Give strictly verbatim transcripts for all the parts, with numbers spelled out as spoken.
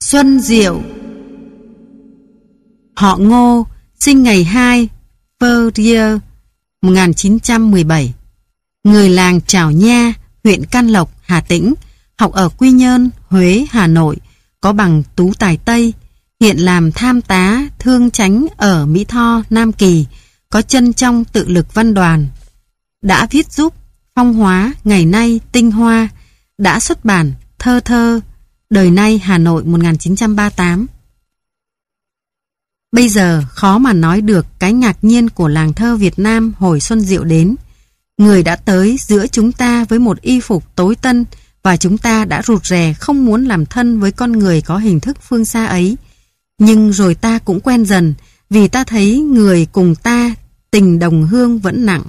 Xuân Diệu. Họ Ngô, sinh ngày hai February một nghìn chín trăm mười bảy. Người làng Trảo Nha, huyện Can Lộc, Hà Tĩnh, học ở Quy Nhơn, Huế, Hà Nội, có bằng tú tài Tây, hiện làm tham tá thương chánh ở Mỹ Tho, Nam Kỳ, có chân trong tự lực văn đoàn. Đã viết giúp Phong Hóa, Ngày Nay, Tinh Hoa, đã xuất bản Thơ Thơ, Đời Nay, Hà Nội một nghìn chín trăm ba mươi tám. Bây giờ khó mà nói được cái ngạc nhiên của làng thơ Việt Nam hồi Xuân Diệu đến. Người đã tới giữa chúng ta với một y phục tối tân và chúng ta đã rụt rè không muốn làm thân với con người có hình thức phương xa ấy. Nhưng rồi ta cũng quen dần vì ta thấy người cùng ta tình đồng hương vẫn nặng.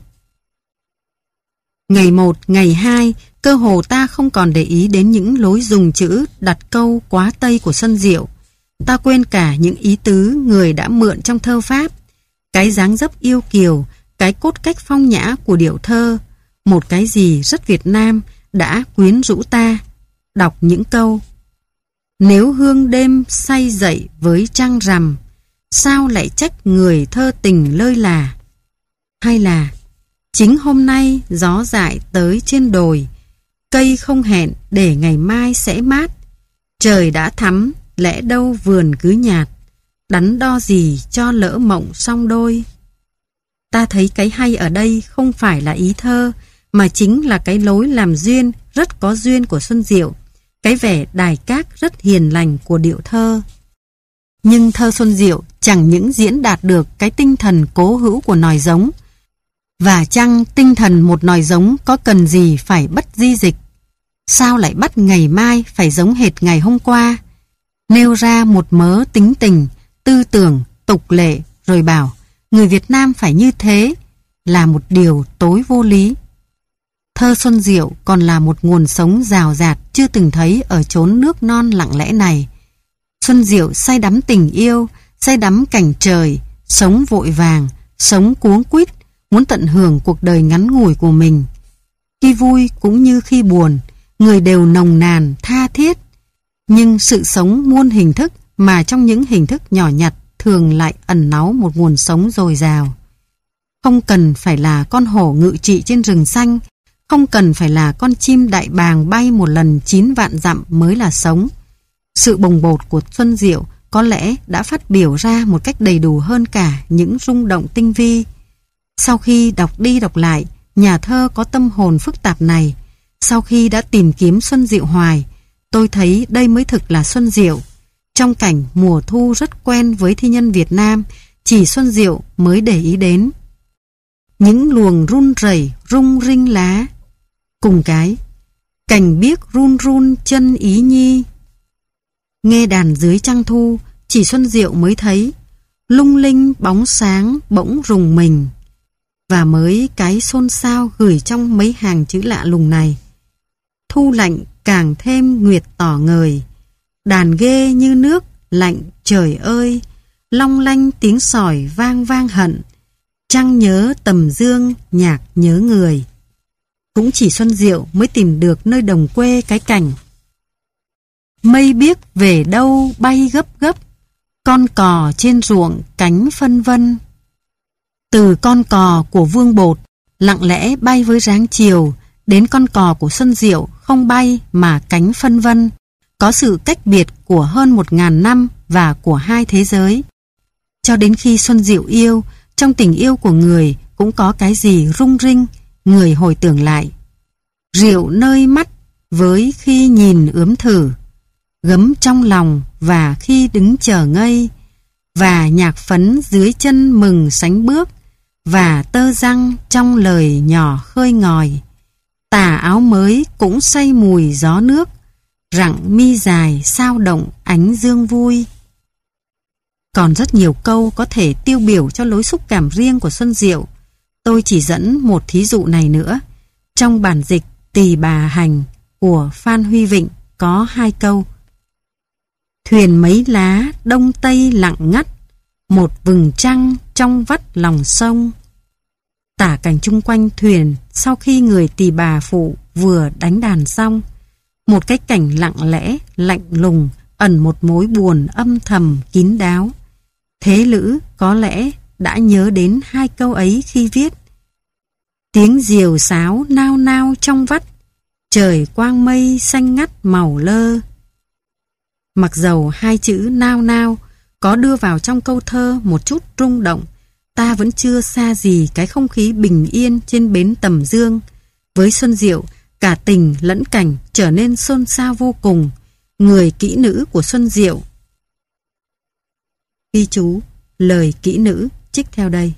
Ngày một, ngày hai, cơ hồ ta không còn để ý đến những lối dùng chữ đặt câu quá Tây của Xuân Diệu. Ta quên cả những ý tứ người đã mượn trong thơ Pháp, cái dáng dấp yêu kiều, cái cốt cách phong nhã của điệu thơ, một cái gì rất Việt Nam đã quyến rũ ta. Đọc những câu: nếu hương đêm say dậy với trăng rằm, sao lại trách người thơ tình lơi là. Hay là chính hôm nay gió dại tới trên đồi, cây không hẹn để ngày mai sẽ mát, trời đã thắm lẽ đâu vườn cứ nhạt, đắn đo gì cho lỡ mộng song đôi. Ta thấy cái hay ở đây không phải là ý thơ, mà chính là cái lối làm duyên rất có duyên của Xuân Diệu, cái vẻ đài các rất hiền lành của điệu thơ. Nhưng thơ Xuân Diệu chẳng những diễn đạt được cái tinh thần cố hữu của nòi giống, và chăng tinh thần một nòi giống có cần gì phải bất di dịch? Sao lại bắt ngày mai phải giống hệt ngày hôm qua? Nêu ra một mớ tính tình, tư tưởng, tục lệ, rồi bảo người Việt Nam phải như thế, là một điều tối vô lý. Thơ Xuân Diệu còn là một nguồn sống rào rạt chưa từng thấy ở chốn nước non lặng lẽ này. Xuân Diệu say đắm tình yêu, say đắm cảnh trời, sống vội vàng, sống cuống quýt, muốn tận hưởng cuộc đời ngắn ngủi của mình. Khi vui cũng như khi buồn, người đều nồng nàn, tha thiết. Nhưng sự sống muôn hình thức mà trong những hình thức nhỏ nhặt thường lại ẩn náu một nguồn sống dồi dào. Không cần phải là con hổ ngự trị trên rừng xanh, không cần phải là con chim đại bàng bay một lần chín vạn dặm mới là sống. Sự bồng bột của Xuân Diệu có lẽ đã phát biểu ra một cách đầy đủ hơn cả những rung động tinh vi. Sau khi đọc đi đọc lại, nhà thơ có tâm hồn phức tạp này, sau khi đã tìm kiếm Xuân Diệu hoài, tôi thấy đây mới thực là Xuân Diệu. Trong cảnh mùa thu rất quen với thi nhân Việt Nam, chỉ Xuân Diệu mới để ý đến. Những luồng run rẩy rung rinh lá, cùng cái cành biếc run run chân ý nhi. Nghe đàn dưới trăng thu, chỉ Xuân Diệu mới thấy lung linh bóng sáng bỗng rùng mình. Và mới cái xôn xao gửi trong mấy hàng chữ lạ lùng này. Thu lạnh càng thêm nguyệt tỏ ngời, đàn ghê như nước lạnh trời ơi, long lanh tiếng sỏi vang vang hận, trăng nhớ tầm dương nhạc nhớ người. Cũng chỉ Xuân Diệu mới tìm được nơi đồng quê cái cảnh mây biếc về đâu bay gấp gấp, con cò trên ruộng cánh phân vân. Từ con cò của Vương Bột lặng lẽ bay với dáng chiều đến con cò của Xuân Diệu không bay mà cánh phân vân, có sự cách biệt của hơn một ngàn năm và của hai thế giới. Cho đến khi Xuân Diệu yêu, trong tình yêu của người cũng có cái gì rung rinh, người hồi tưởng lại. Rượu nơi mắt với khi nhìn ướm thử, gấm trong lòng và khi đứng chờ ngây, và nhạc phấn dưới chân mừng sánh bước, và tơ răng trong lời nhỏ khơi ngòi. Tà áo mới cũng say mùi gió nước, rặng mi dài sao động ánh dương vui. Còn rất nhiều câu có thể tiêu biểu cho lối xúc cảm riêng của Xuân Diệu. Tôi chỉ dẫn một thí dụ này nữa. Trong bản dịch Tỳ Bà Hành của Phan Huy Vịnh có hai câu: thuyền mấy lá đông tây lặng ngắt, một vừng trăng trong vắt lòng sông. Tả cảnh chung quanh thuyền sau khi người tỳ bà phụ vừa đánh đàn xong. Một cái cảnh lặng lẽ, lạnh lùng ẩn một mối buồn âm thầm kín đáo. Thế Lữ có lẽ đã nhớ đến hai câu ấy khi viết: tiếng diều sáo nao nao trong vắt, trời quang mây xanh ngắt màu lơ. Mặc dầu hai chữ nao nao có đưa vào trong câu thơ một chút rung động, ta vẫn chưa xa gì cái không khí bình yên trên bến Tầm Dương. Với Xuân Diệu, cả tình lẫn cảnh trở nên xôn xao vô cùng. Người kỹ nữ của Xuân Diệu. Ghi chú, lời kỹ nữ trích theo đây.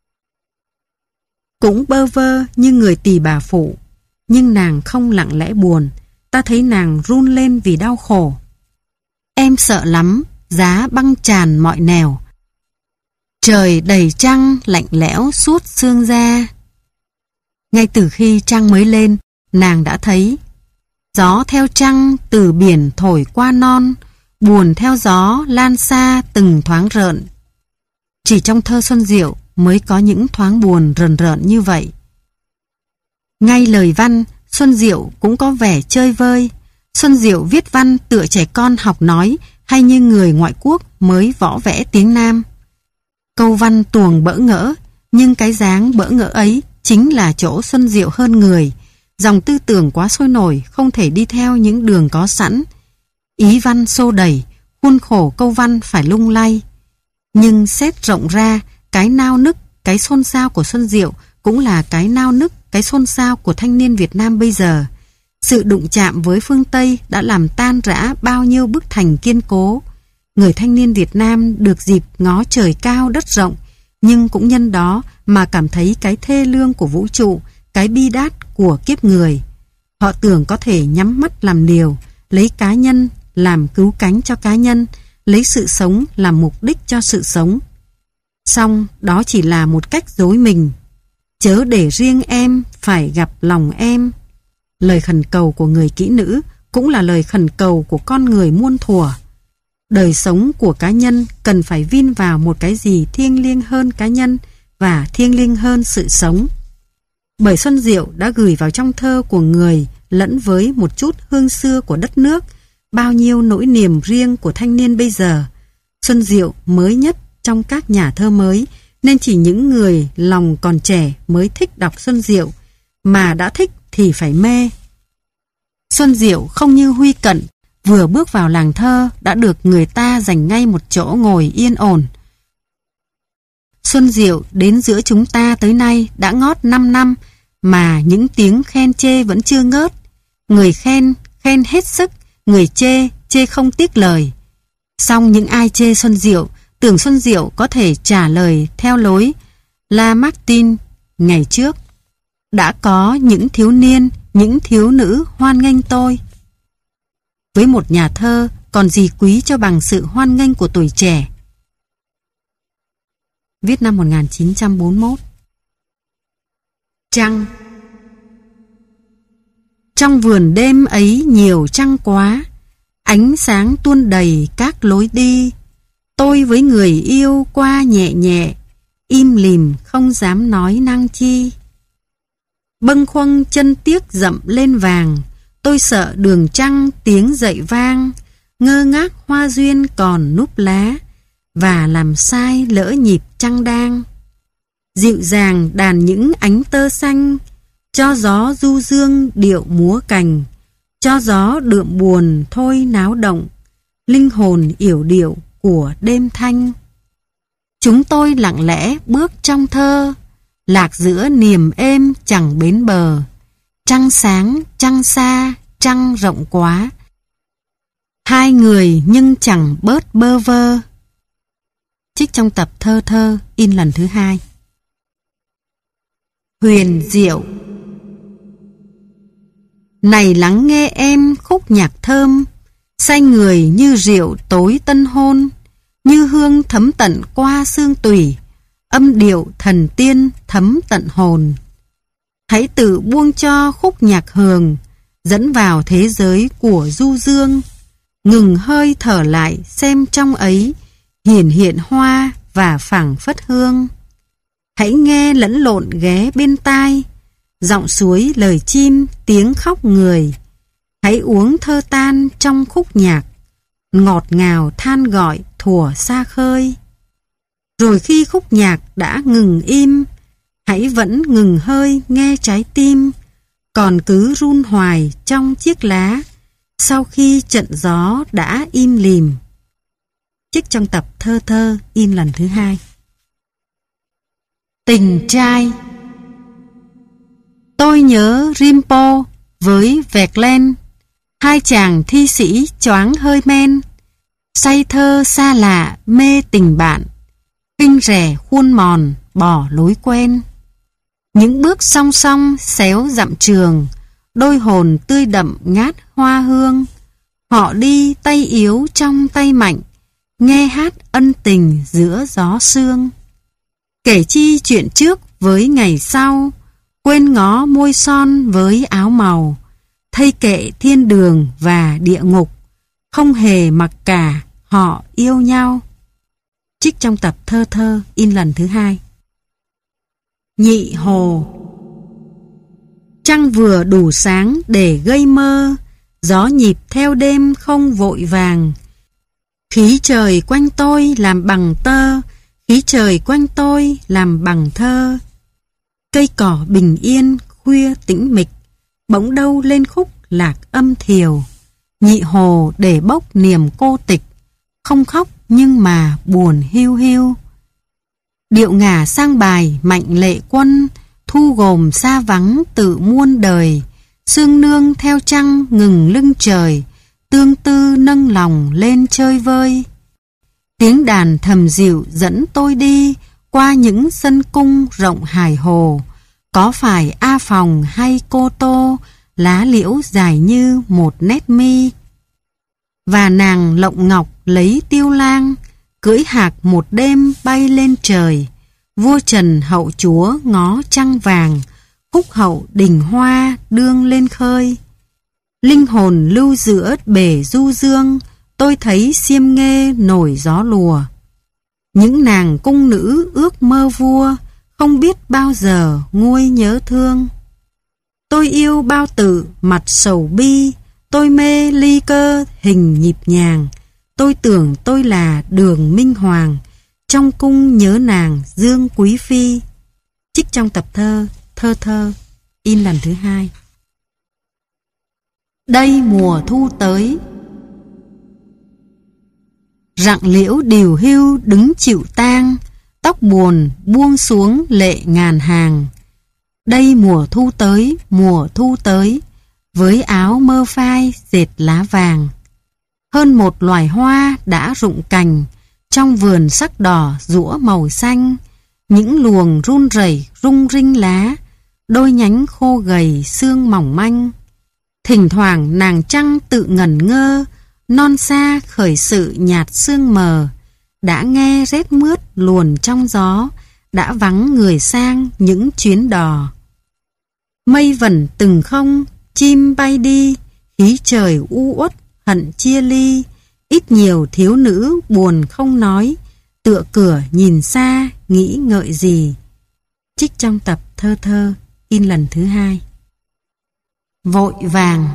Cũng bơ vơ như người tỳ bà phụ, nhưng nàng không lặng lẽ buồn, ta thấy nàng run lên vì đau khổ. Em sợ lắm, giá băng tràn mọi nẻo, trời đầy trăng lạnh lẽo suốt xương da. Ngay từ khi trăng mới lên, nàng đã thấy gió theo trăng từ biển thổi qua non, buồn theo gió lan xa từng thoáng rợn. Chỉ trong thơ Xuân Diệu mới có những thoáng buồn rờn rợn như vậy. Ngay lời văn, Xuân Diệu cũng có vẻ chơi vơi. Xuân Diệu viết văn tựa trẻ con học nói, hay như người ngoại quốc mới võ vẽ tiếng Nam. Câu văn tuồng bỡ ngỡ, nhưng cái dáng bỡ ngỡ ấy chính là chỗ Xuân Diệu hơn người. Dòng tư tưởng quá sôi nổi, không thể đi theo những đường có sẵn. Ý văn xô đẩy, khuôn khổ câu văn phải lung lay. Nhưng xét rộng ra, cái nao nức, cái xôn xao của Xuân Diệu cũng là cái nao nức, cái xôn xao của thanh niên Việt Nam bây giờ. Sự đụng chạm với phương Tây đã làm tan rã bao nhiêu bức thành kiên cố. Người thanh niên Việt Nam được dịp ngó trời cao đất rộng, nhưng cũng nhân đó mà cảm thấy cái thê lương của vũ trụ, cái bi đát của kiếp người. Họ tưởng có thể nhắm mắt làm liều, lấy cá nhân làm cứu cánh cho cá nhân, lấy sự sống làm mục đích cho sự sống. Song đó chỉ là một cách dối mình. Chớ để riêng em phải gặp lòng em. Lời khẩn cầu của người kỹ nữ cũng là lời khẩn cầu của con người muôn thuở. Đời sống của cá nhân cần phải vin vào một cái gì thiêng liêng hơn cá nhân và thiêng liêng hơn sự sống. Bởi Xuân Diệu đã gửi vào trong thơ của người lẫn với một chút hương xưa của đất nước bao nhiêu nỗi niềm riêng của thanh niên bây giờ. Xuân Diệu mới nhất trong các nhà thơ mới, nên chỉ những người lòng còn trẻ mới thích đọc Xuân Diệu, mà đã thích thì phải mê. Xuân Diệu không như Huy Cận, vừa bước vào làng thơ đã được người ta dành ngay một chỗ ngồi yên ổn. Xuân Diệu đến giữa chúng ta tới nay đã ngót năm năm, mà những tiếng khen chê vẫn chưa ngớt. Người khen, khen hết sức, người chê, chê không tiếc lời. Song những ai chê Xuân Diệu, tưởng Xuân Diệu có thể trả lời theo lối Lamartine ngày trước. Đã có những thiếu niên, những thiếu nữ hoan nghênh tôi. Với một nhà thơ, còn gì quý cho bằng sự hoan nghênh của tuổi trẻ. Viết năm một nghìn chín trăm bốn mươi mốt. Trăng. Trong vườn đêm ấy nhiều trăng quá, ánh sáng tuôn đầy các lối đi. Tôi với người yêu qua nhẹ nhẹ, im lìm không dám nói năng chi. Bâng khuâng chân tiếc dậm lên vàng, tôi sợ đường trăng tiếng dậy vang. Ngơ ngác hoa duyên còn núp lá, và làm sai lỡ nhịp trăng đang. Dịu dàng đàn những ánh tơ xanh, cho gió du dương điệu múa cành. Cho gió đượm buồn thôi náo động, linh hồn yểu điệu của đêm thanh. Chúng tôi lặng lẽ bước trong thơ, lạc giữa niềm êm chẳng bến bờ. Trăng sáng, trăng xa, trăng rộng quá. Hai người nhưng chẳng bớt bơ vơ. Trích trong tập Thơ Thơ in lần thứ hai. Huyền diệu. Này lắng nghe em khúc nhạc thơm, say người như rượu tối tân hôn, như hương thấm tận qua xương tủy, âm điệu thần tiên thấm tận hồn. Hãy tự buông cho khúc nhạc hường, dẫn vào thế giới của du dương, ngừng hơi thở lại xem trong ấy hiển hiện hoa và phảng phất hương. Hãy nghe lẫn lộn ghé bên tai, giọng suối lời chim tiếng khóc người. Hãy uống thơ tan trong khúc nhạc, ngọt ngào than gọi thuở xa khơi. Rồi khi khúc nhạc đã ngừng im, hãy vẫn ngừng hơi nghe trái tim, còn cứ run hoài trong chiếc lá, sau khi trận gió đã im lìm. Trích trong tập Thơ Thơ in lần thứ hai. Tình trai. Tôi nhớ Rimpo với Verlaine, hai chàng thi sĩ choáng hơi men, say thơ xa lạ mê tình bạn, khinh rẻ khuôn mòn bỏ lối quen. Những bước song song xéo dặm trường, đôi hồn tươi đậm ngát hoa hương. Họ đi tay yếu trong tay mạnh, nghe hát ân tình giữa gió sương. Kể chi chuyện trước với ngày sau, quên ngó môi son với áo màu, thây kệ thiên đường và địa ngục, không hề mặc cả họ yêu nhau. Trích trong tập Thơ Thơ in lần thứ hai. Nhị Hồ. Trăng vừa đủ sáng để gây mơ, gió nhịp theo đêm không vội vàng. Khí trời quanh tôi làm bằng tơ, khí trời quanh tôi làm bằng thơ. Cây cỏ bình yên khuya tĩnh mịch, bỗng đâu lên khúc lạc âm thiều. Nhị Hồ để bốc niềm cô tịch, không khóc nhưng mà buồn hiu hiu. Điệu ngả sang bài Mạnh Lệ Quân, thu gồm xa vắng tự muôn đời. Sương nương theo trăng ngừng lưng trời, tương tư nâng lòng lên chơi vơi. Tiếng đàn thầm dịu dẫn tôi đi qua những sân cung rộng hải hồ. Có phải A Phòng hay Cô Tô, lá liễu dài như một nét mi. Và nàng Lộng Ngọc lấy tiêu lang, cưỡi hạc một đêm bay lên trời. Vua Trần hậu chúa ngó trăng vàng, khúc hậu đình hoa đương lên khơi. Linh hồn lưu giữa bể du dương, tôi thấy xiêm nghê nổi gió lùa. Những nàng cung nữ ước mơ vua, không biết bao giờ nguôi nhớ thương. Tôi yêu bao tử mặt sầu bi, tôi mê ly cơ hình nhịp nhàng. Tôi tưởng tôi là Đường Minh Hoàng, trong cung nhớ nàng Dương Quý Phi. Trích trong tập thơ Thơ Thơ in lần thứ hai. Đây mùa thu tới. Rặng liễu điều hưu đứng chịu tang, tóc buồn buông xuống lệ ngàn hàng. Đây mùa thu tới, mùa thu tới, với áo mơ phai dệt lá vàng. Hơn một loài hoa đã rụng cành, trong vườn sắc đỏ giũa màu xanh. Những luồng run rẩy rung rinh lá, đôi nhánh khô gầy xương mỏng manh. Thỉnh thoảng nàng trăng tự ngẩn ngơ, non xa khởi sự nhạt sương mờ. Đã nghe rét mướt luồn trong gió, đã vắng người sang những chuyến đò. Mây vẩn từng không, chim bay đi, khí trời u uất hận chia ly. Ít nhiều thiếu nữ buồn không nói, tựa cửa nhìn xa nghĩ ngợi gì. Trích trong tập Thơ Thơ in lần thứ hai. Vội vàng.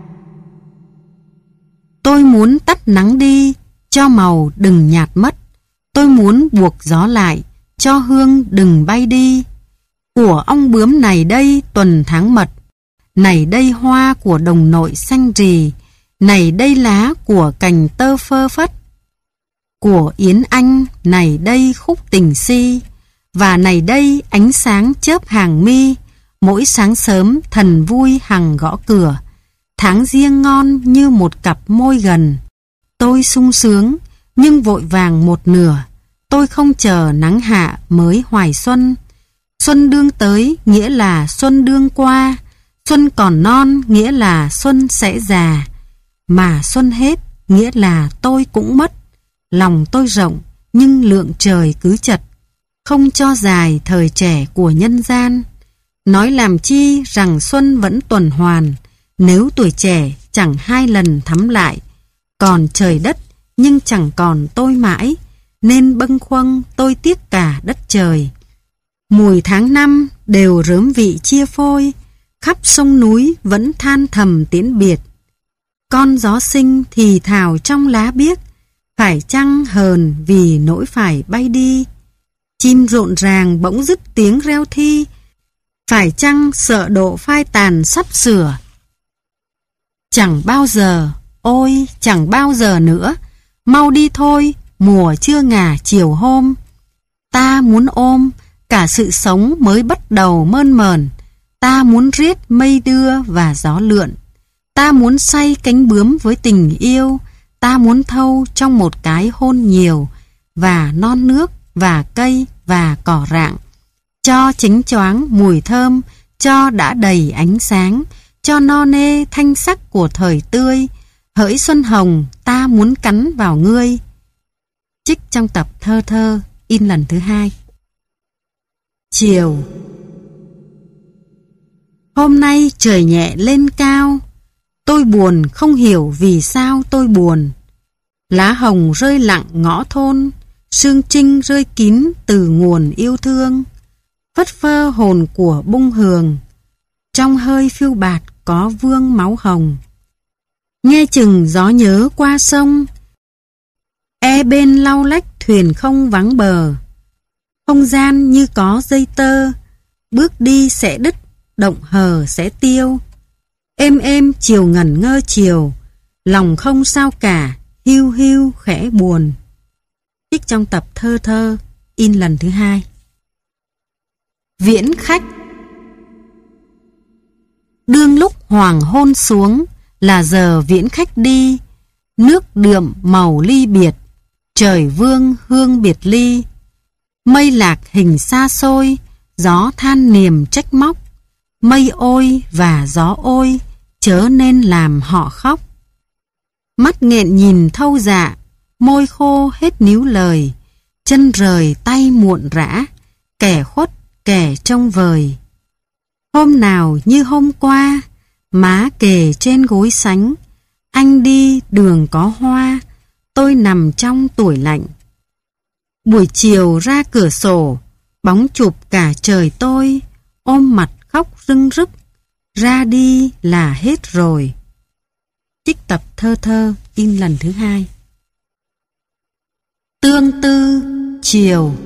Tôi muốn tắt nắng đi, cho màu đừng nhạt mất. Tôi muốn buộc gió lại, cho hương đừng bay đi. Của ong bướm này đây tuần tháng mật, này đây hoa của đồng nội xanh rì, này đây lá của cành tơ phơ phất. Của Yến Anh này đây khúc tình si, và này đây ánh sáng chớp hàng mi. Mỗi sáng sớm thần vui hằng gõ cửa, tháng riêng ngon như một cặp môi gần. Tôi sung sướng nhưng vội vàng một nửa, tôi không chờ nắng hạ mới hoài xuân. Xuân đương tới nghĩa là xuân đương qua, xuân còn non nghĩa là xuân sẽ già. Mà xuân hết nghĩa là tôi cũng mất. Lòng tôi rộng nhưng lượng trời cứ chật, không cho dài thời trẻ của nhân gian. Nói làm chi rằng xuân vẫn tuần hoàn, nếu tuổi trẻ chẳng hai lần thắm lại. Còn trời đất nhưng chẳng còn tôi mãi, nên bâng khuâng tôi tiếc cả đất trời. Mùi tháng năm đều rớm vị chia phôi, khắp sông núi vẫn than thầm tiễn biệt. Con gió sinh thì thào trong lá biếc, phải chăng hờn vì nỗi phải bay đi. Chim rộn ràng bỗng dứt tiếng reo thi, phải chăng sợ độ phai tàn sắp sửa. Chẳng bao giờ, ôi chẳng bao giờ nữa, mau đi thôi, mùa chưa ngả chiều hôm. Ta muốn ôm cả sự sống mới bắt đầu mơn mờn. Ta muốn riết mây đưa và gió lượn. Ta muốn say cánh bướm với tình yêu. Ta muốn thâu trong một cái hôn nhiều, và non nước và cây và cỏ rạng. Cho chính choáng mùi thơm, cho đã đầy ánh sáng, cho no nê thanh sắc của thời tươi. Hỡi xuân hồng, ta muốn cắn vào ngươi. Trích trong tập Thơ Thơ, in lần thứ hai. Chiều. Hôm nay trời nhẹ lên cao, tôi buồn không hiểu vì sao tôi buồn. Lá hồng rơi lặng ngõ thôn, sương trinh rơi kín từ nguồn yêu thương. Phất phơ hồn của bung hường, trong hơi phiêu bạt có vương máu hồng. Nghe chừng gió nhớ qua sông, e bên lau lách thuyền không vắng bờ. Không gian như có dây tơ, bước đi sẽ đứt, động hờ sẽ tiêu. Êm êm chiều ngẩn ngơ chiều, lòng không sao cả, hiu hiu khẽ buồn. Trích trong tập Thơ Thơ, in lần thứ hai. Viễn khách. Đương lúc hoàng hôn xuống, là giờ viễn khách đi. Nước đượm màu ly biệt, trời vương hương biệt ly. Mây lạc hình xa xôi, gió than niềm trách móc. Mây ôi và gió ôi, chớ nên làm họ khóc. Mắt nghẹn nhìn thâu dạ, môi khô hết níu lời. Chân rời tay muộn rã, kẻ khuất kẻ trông vời. Hôm nào như hôm qua, má kề trên gối sánh. Anh đi đường có hoa, tôi nằm trong tuổi lạnh. Buổi chiều ra cửa sổ, bóng chụp cả trời tôi, ôm mặt khóc rưng rức. Ra đi là hết rồi. Trích tập Thơ Thơ, in lần thứ hai. Tương tư chiều.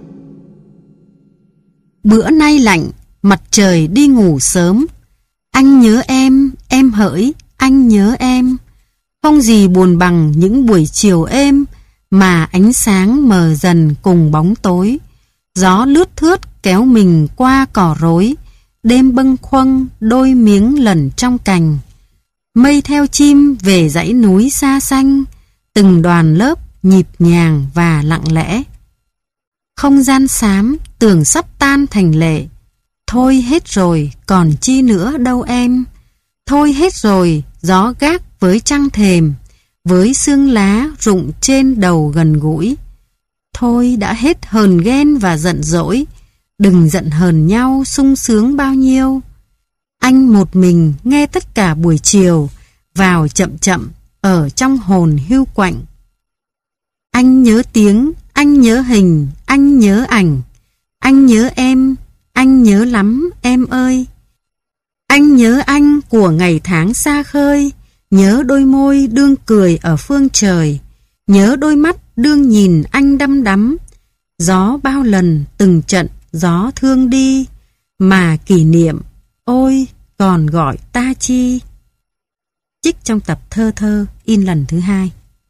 Bữa nay lạnh, mặt trời đi ngủ sớm. Anh nhớ em, em hỡi, anh nhớ em. Không gì buồn bằng những buổi chiều êm, mà ánh sáng mờ dần cùng bóng tối. Gió lướt thướt kéo mình qua cỏ rối, đêm bâng khuâng đôi miếng lẩn trong cành. Mây theo chim về dãy núi xa xanh, từng đoàn lớp nhịp nhàng và lặng lẽ. Không gian xám tưởng sắp tan thành lệ. Thôi hết rồi, còn chi nữa đâu em. Thôi hết rồi, gió gác với trăng thềm, với sương lá rụng trên đầu gần gũi. Thôi đã hết hờn ghen và giận dỗi, đừng giận hờn nhau sung sướng bao nhiêu. Anh một mình nghe tất cả buổi chiều, vào chậm chậm ở trong hồn hiu quạnh. Anh nhớ tiếng, anh nhớ hình, anh nhớ ảnh. Anh nhớ em, anh nhớ lắm em ơi. Anh nhớ anh của ngày tháng xa khơi, nhớ đôi môi đương cười ở phương trời, nhớ đôi mắt đương nhìn anh đăm đắm. Gió bao lần từng trận gió thương đi, mà kỷ niệm, ôi còn gọi ta chi. Trích trong tập Thơ Thơ, in lần thứ hai.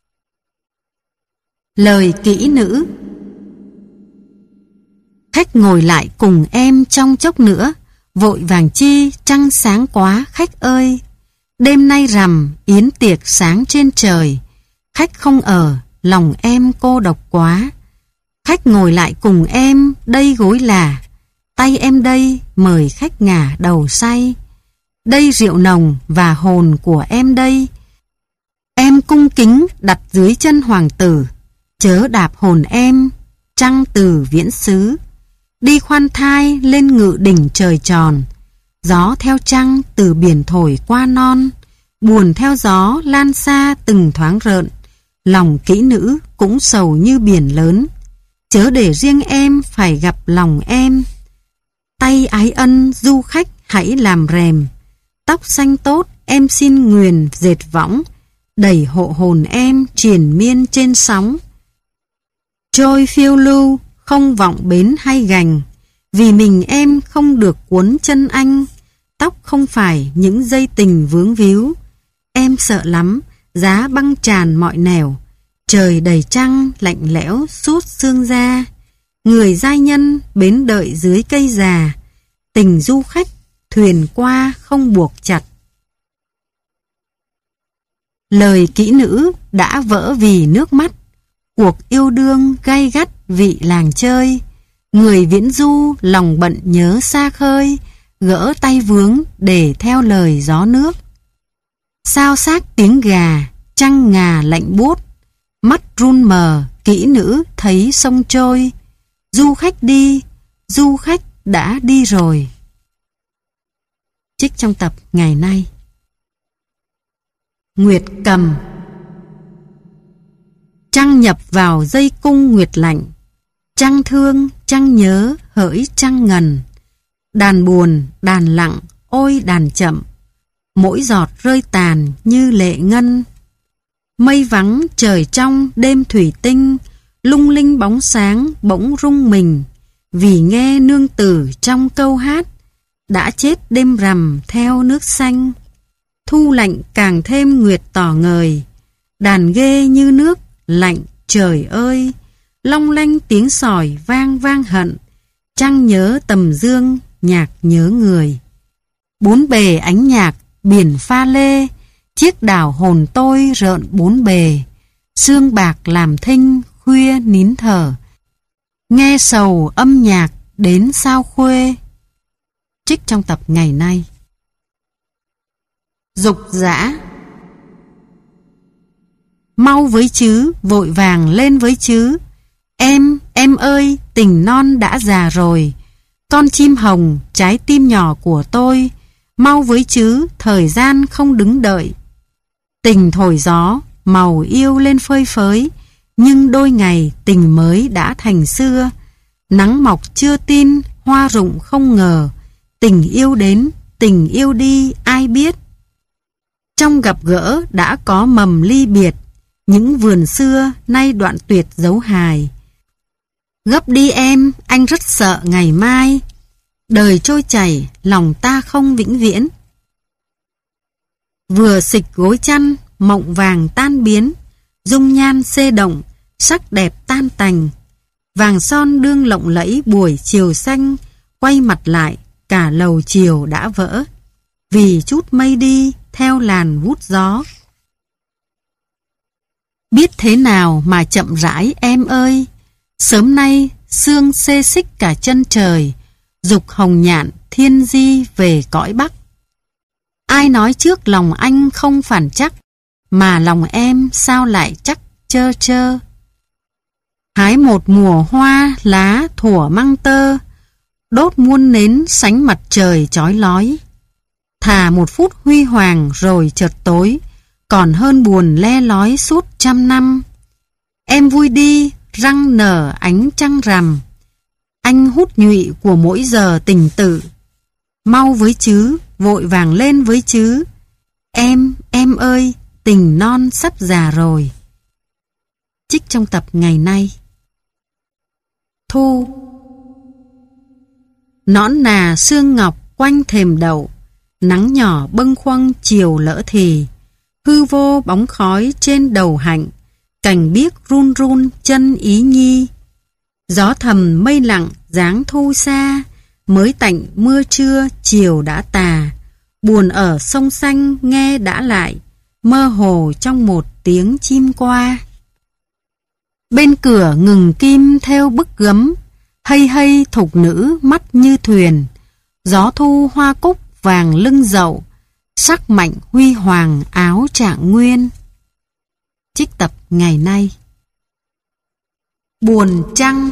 Lời kỹ nữ. Khách ngồi lại cùng em trong chốc nữa, vội vàng chi trăng sáng quá khách ơi. Đêm nay rằm yến tiệc sáng trên trời, khách không ở, lòng em cô độc quá. Khách ngồi lại cùng em, đây gối là, tay em đây mời khách ngả đầu say. Đây rượu nồng và hồn của em đây, em cung kính đặt dưới chân hoàng tử. Chớ đạp hồn em, trăng từ viễn xứ, đi khoan thai lên ngự đỉnh trời tròn. Gió theo trăng từ biển thổi qua non, buồn theo gió lan xa từng thoáng rợn. Lòng kỹ nữ cũng sầu như biển lớn, chớ để riêng em phải gặp lòng em. Tay ái ân du khách hãy làm rèm, tóc xanh tốt em xin nguyền dệt võng, đẩy hộ hồn em triền miên trên sóng. Trôi phiêu lưu, không vọng bến hay gành, vì mình em không được cuốn chân anh. Tóc không phải những dây tình vướng víu, em sợ lắm, giá băng tràn mọi nẻo. Trời đầy trăng, lạnh lẽo suốt sương da. Người giai nhân bến đợi dưới cây già, tình du khách thuyền qua không buộc chặt. Lời kỹ nữ đã vỡ vì nước mắt, cuộc yêu đương gay gắt vị làng chơi. Người viễn du lòng bận nhớ xa khơi, gỡ tay vướng để theo lời gió nước. Sao xác tiếng gà, trăng ngà lạnh buốt, mắt run mờ, kỹ nữ thấy sông trôi. Du khách đi, du khách đã đi rồi. Trích trong tập Ngày nay. Nguyệt cầm. Trăng nhập vào dây cung nguyệt lạnh, trăng thương, trăng nhớ, hỡi trăng ngần. Đàn buồn, đàn lặng, ôi đàn chậm, mỗi giọt rơi tàn như lệ ngân. Mây vắng trời trong đêm thủy tinh, lung linh bóng sáng bỗng rung mình, vì nghe nương tử trong câu hát, đã chết đêm rằm theo nước xanh. Thu lạnh càng thêm nguyệt tỏ ngời, đàn ghê như nước lạnh trời ơi. Long lanh tiếng sỏi vang vang hận, trăng nhớ tầm dương, nhạc nhớ người. Bốn bề ánh nhạc, biển pha lê, chiếc đảo hồn tôi rợn bốn bề. Sương bạc làm thinh, khuya nín thở, nghe sầu âm nhạc đến sao khuê. Trích trong tập Ngày nay. Dục dã. Mau với chứ, vội vàng lên với chứ. Em, em ơi, tình non đã già rồi. Con chim hồng, trái tim nhỏ của tôi, mau với chứ, thời gian không đứng đợi. Tình thổi gió, màu yêu lên phơi phới, nhưng đôi ngày tình mới đã thành xưa. Nắng mọc chưa tin, hoa rụng không ngờ, tình yêu đến, tình yêu đi, ai biết. Trong gặp gỡ đã có mầm ly biệt, những vườn xưa nay đoạn tuyệt dấu hài. Gấp đi em, anh rất sợ ngày mai, đời trôi chảy, lòng ta không vĩnh viễn. Vừa xịch gối chăn, mộng vàng tan biến, dung nhan xê động, sắc đẹp tan tành. Vàng son đương lộng lẫy buổi chiều xanh, quay mặt lại, cả lầu chiều đã vỡ, vì chút mây đi theo làn vút gió. Biết thế nào mà chậm rãi em ơi, sớm nay sương xê xích cả chân trời, dục hồng nhạn thiên di về cõi Bắc. Ai nói trước lòng anh không phản chắc, mà lòng em sao lại chắc chơ chơ. Hái một mùa hoa lá thủa măng tơ, đốt muôn nến sánh mặt trời chói lói. Thà một phút huy hoàng rồi chợt tối, còn hơn buồn le lói suốt trăm năm. Em vui đi, răng nở ánh trăng rằm, anh hút nhụy của mỗi giờ tình tự. Mau với chứ, vội vàng lên với chứ. Em, em ơi, tình non sắp già rồi. Trích trong tập Ngày nay. Thu. Nõn nà sương ngọc quanh thềm đậu, nắng nhỏ bâng khuâng chiều lỡ thì. Hư vô bóng khói trên đầu hạnh, cành biếc run run chân ý nhi. Gió thầm mây lặng dáng thu xa, mới tạnh mưa trưa chiều đã tà. Buồn ở sông xanh nghe đã lại, mơ hồ trong một tiếng chim qua. Bên cửa ngừng kim theo bức gấm, hây hây thục nữ mắt như thuyền. Gió thu hoa cúc vàng lưng dậu, sắc mạnh huy hoàng áo trạng nguyên. Trích tập Ngày nay. Buồn trăng.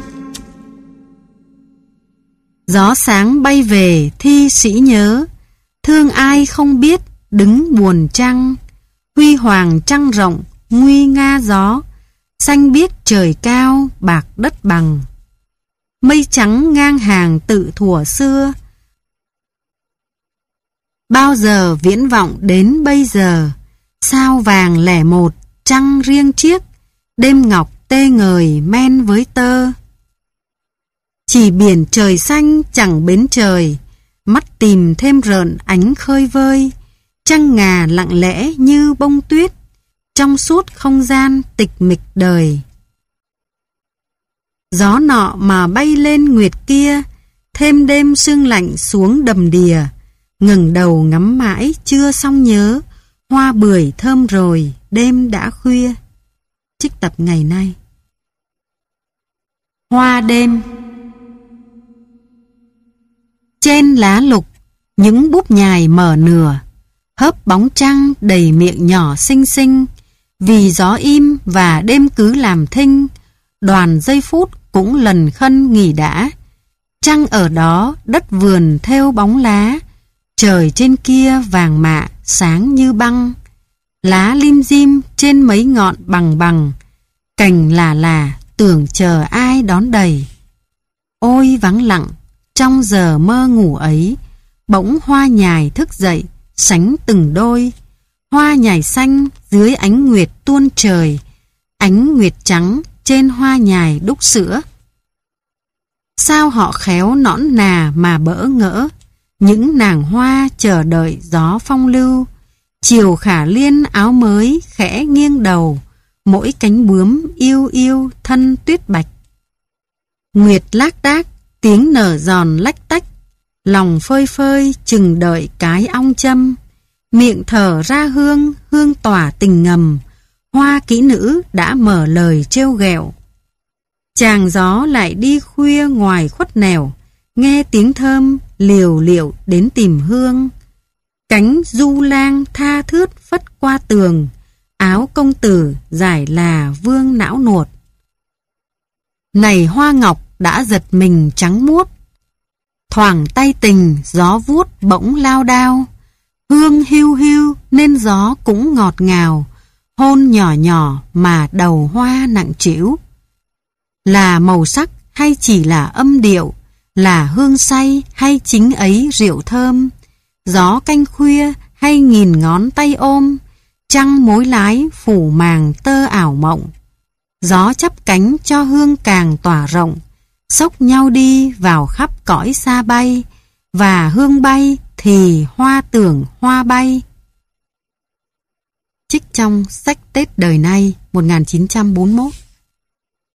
Gió sáng bay về thi sĩ nhớ, thương ai không biết đứng buồn trăng. Huy hoàng trăng rộng nguy nga gió, xanh biếc trời cao bạc đất bằng. Mây trắng ngang hàng tự thuở xưa, Bao giờ viễn vọng đến bây giờ, sao vàng lẻ một, trăng riêng chiếc, đêm ngọc tê ngời men với tơ. Chỉ biển trời xanh chẳng bến trời, mắt tìm thêm rợn ánh khơi vơi, trăng ngà lặng lẽ như bông tuyết, trong suốt không gian tịch mịch đời. Gió nọ mà bay lên nguyệt kia, thêm đêm sương lạnh xuống đầm đìa, ngẩng đầu ngắm mãi chưa xong nhớ, hoa bưởi thơm rồi đêm đã khuya. Trích tập ngày nay. Hoa đêm. Trên lá lục, những búp nhài mở nửa, hớp bóng trăng đầy miệng nhỏ xinh xinh. Vì gió im và đêm cứ làm thinh, đoàn giây phút cũng lần khân nghỉ đã. Trăng ở đó, đất vườn thêu bóng lá, trời trên kia vàng mạ sáng như băng. Lá lim dim trên mấy ngọn bằng bằng, cành là là tưởng chờ ai đón đầy. Ôi vắng lặng, trong giờ mơ ngủ ấy, bỗng hoa nhài thức dậy, sánh từng đôi. Hoa nhài xanh dưới ánh nguyệt tuôn trời, ánh nguyệt trắng trên hoa nhài đúc sữa. Sao họ khéo nõn nà mà bỡ ngỡ, những nàng hoa chờ đợi gió phong lưu. Chiều khả liên áo mới khẽ nghiêng đầu, mỗi cánh bướm yêu yêu thân tuyết bạch. Nguyệt lác đác, tiếng nở giòn lách tách, lòng phơi phơi chừng đợi cái ong châm. Miệng thở ra hương, hương tỏa tình ngầm, hoa kỹ nữ đã mở lời trêu ghẹo. Chàng gió lại đi khuya ngoài khuất nẻo, nghe tiếng thơm liều liệu đến tìm hương. Cánh du lang tha thướt phất qua tường, áo công tử giải là vương não nuột. Này hoa ngọc đã giật mình trắng muốt, thoảng tay tình gió vuốt bỗng lao đao. Hương hiu hiu nên gió cũng ngọt ngào, hôn nhỏ nhỏ mà đầu hoa nặng trĩu. Là màu sắc hay chỉ là âm điệu, là hương say hay chính ấy rượu thơm. Gió canh khuya hay nghìn ngón tay ôm, trăng mối lái phủ màng tơ ảo mộng. Gió chắp cánh cho hương càng tỏa rộng, xốc nhau đi vào khắp cõi xa bay, và hương bay thì hoa tưởng hoa bay. Trích trong Sách Tết Đời Nay một nghìn chín trăm bốn mươi mốt.